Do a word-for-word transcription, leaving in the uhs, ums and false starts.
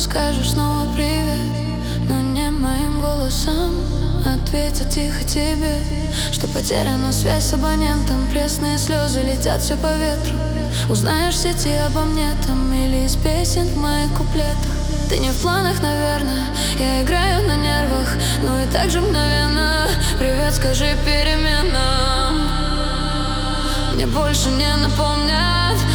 скажешь снова привет, но не моим голосом. Ответят тихо тебе, что потеряна связь с абонентом. Пресные слезы летят все по ветру. Узнаешь в сети обо мне там или из песен в моих куплетах. Ты не в планах, наверное, я играю на нервах, ну и так же мгновенно привет скажи переменам. Мне больше не напомнят